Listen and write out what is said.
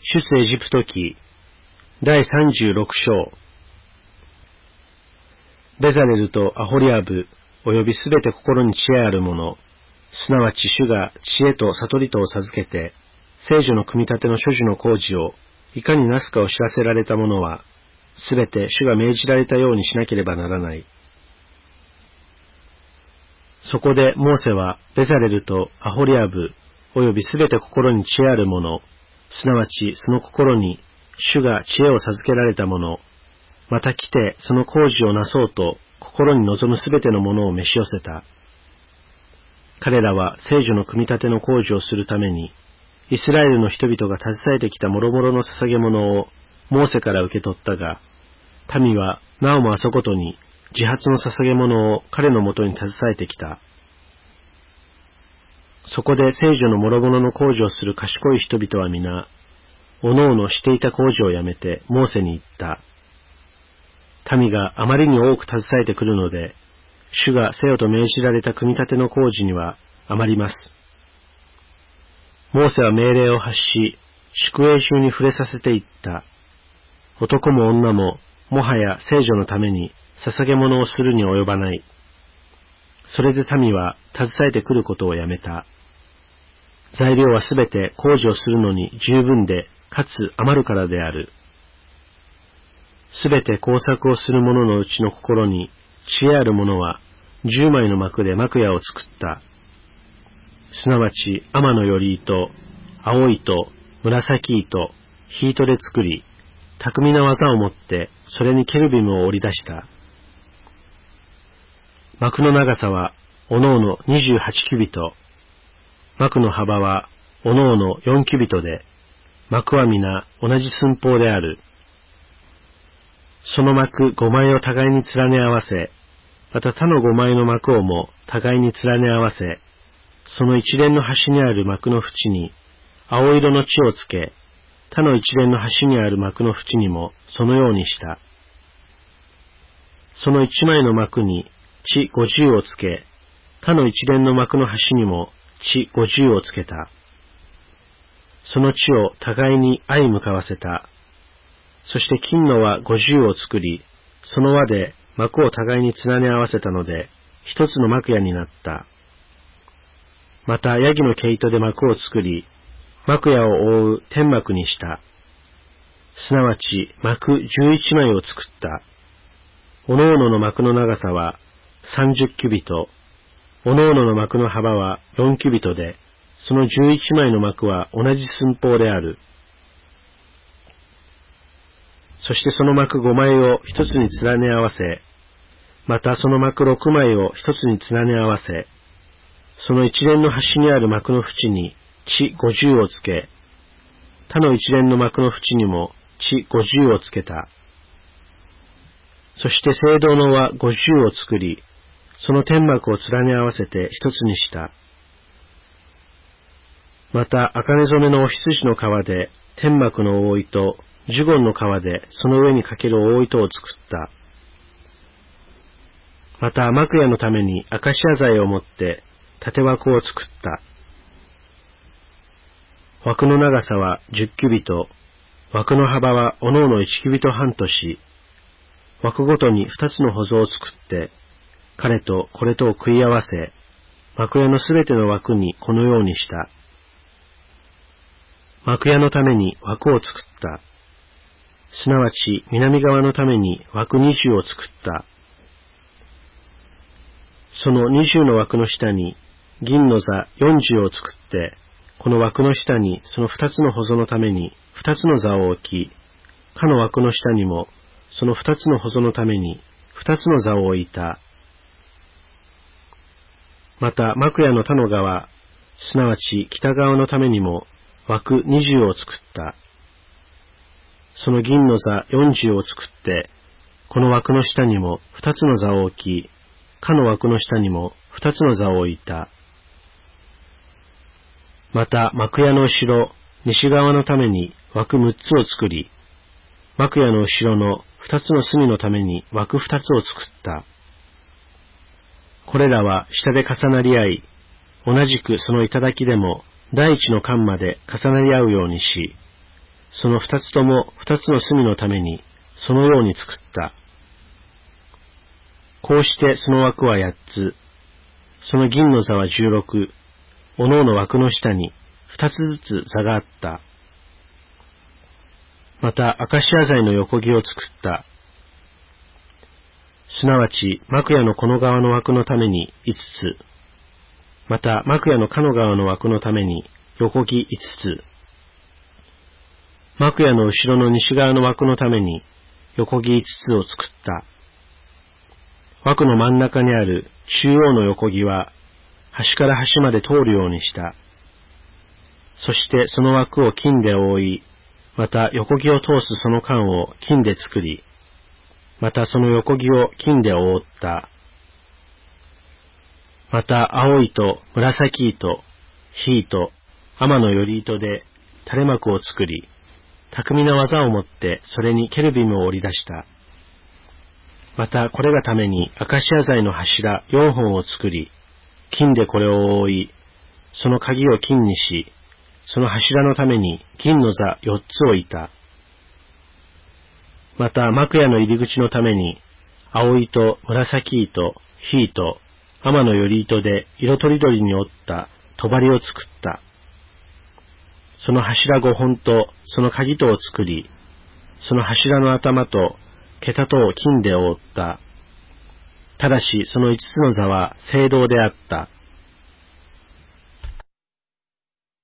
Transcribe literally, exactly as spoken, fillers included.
出エジプト記だいさんじゅうろく章。ベザレルとアホリアブおよびすべて心に知恵ある者、すなわち主が知恵と悟りとを授けて、聖女の組み立ての所持の工事をいかになすかを知らせられた者は、すべて主が命じられたようにしなければならない。そこでモーセはベザレルとアホリアブおよびすべて心に知恵ある者、すなわちその心に主が知恵を授けられた者、また来てその工事をなそうと心に望むすべてのものを召し寄せた。彼らは聖女の組み立ての工事をするために、イスラエルの人々が携えてきた諸々の捧げ物をモーセから受け取ったが、民はなおもあそことに自発の捧げ物を彼のもとに携えてきた。そこで聖女の諸々の工事をする賢い人々は皆、おのおのしていた工事をやめてモーセに言った。民があまりに多く携えてくるので、主がせよと命じられた組み立ての工事には余ります。モーセは命令を発し、宿営中に触れさせていった。男も女も、もはや聖女のために捧げ物をするに及ばない。それで民は携えてくることをやめた。材料はすべて工事をするのに十分で、かつ余るからである。すべて工作をする者のうちの心に知恵ある者は、十枚の幕で幕屋を作った。すなわち天のより糸、青糸、紫糸、火糸で作り、巧みな技をもってそれにケルビムを織り出した。幕の長さはおのおのにじゅうはちキュビト、幕の幅はおのおのよんキュビトで、幕は皆同じ寸法である。その幕ごまいを互いに連ね合わせ、また他のごまいの幕をも互いに連ね合わせ、その一連の端にある幕の縁に青色の血をつけ、他の一連の端にある幕の縁にもそのようにした。その一枚の幕に血五十をつけ、他の一連の幕の端にも血五十をつけた。その血を互いに相向かわせた。そして金の輪五十を作り、その輪で幕を互いに連ね合わせたので、一つの幕屋になった。またヤギの毛糸で幕を作り、幕屋を覆う天幕にした。すなわち幕十一枚を作った。おのおのの幕の長さは三十キュビト、おのおのの幕の幅は四キュビトで、その十一枚の幕は同じ寸法である。そしてその幕五枚を一つに連ね合わせ、またその幕六枚を一つに連ね合わせ、その一連の端にある幕の縁に血五十をつけ、他の一連の幕の縁にも血五十をつけた。そして聖堂の輪五十を作り、その天幕を連ね合わせて一つにした。また茜染めのお羊の皮で天幕の覆いと、ジュゴンの皮でその上にかける覆い糸を作った。また幕屋のためにアカシア材を持って縦枠を作った。枠の長さは十キュビト、枠の幅はおのおの一キュビト半とし、枠ごとに二つのほぞを作って、彼とこれとを食い合わせ、幕屋のすべての枠にこのようにした。幕屋のために枠を作った。すなわち南側のために枠二十を作った。その二十の枠の下に銀の座四十を作って、この枠の下にその二つのほぞのために二つの座を置き、かの枠の下にもその二つのほぞのために二つの座を置いた。また幕屋の他の側、すなわち北側のためにも枠二十を作った。その銀の座四十を作って、この枠の下にも二つの座を置き、かの枠の下にも二つの座を置いた。また幕屋の後ろ、西側のために枠六つを作り、幕屋の後ろの二つの隅のために枠二つを作った。これらは下で重なり合い、同じくその頂でも第一の間まで重なり合うようにし、 その二つとも二つの隅のためにそのように作った。こうしてその枠は八つ、その銀の座は十六、おのおの枠の下に二つずつ座があった。またアカシア材の横木を作った。すなわち幕屋のこの側の枠のために五つ、また幕屋のかの側の枠のために横木五つ、幕屋の後ろの西側の枠のために横木五つを作った。枠の真ん中にある中央の横木は端から端まで通るようにした。そしてその枠を金で覆い、また横木を通すその間を金で作り、またその横木を金で覆った。また青糸、紫糸、火糸、天のより糸で垂れ幕を作り、巧みな技をもってそれにケルビムを織り出した。またこれがためにアカシア材の柱四本を作り、金でこれを覆い、その鍵を金にし、その柱のために銀の座四つを置いた。また幕屋の入り口のために青糸、紫糸、火糸、天のより糸で色とりどりに織った帳を作った。その柱五本とその鍵とを作り、その柱の頭と桁とを金で覆った。ただしその五つの座は青銅であった。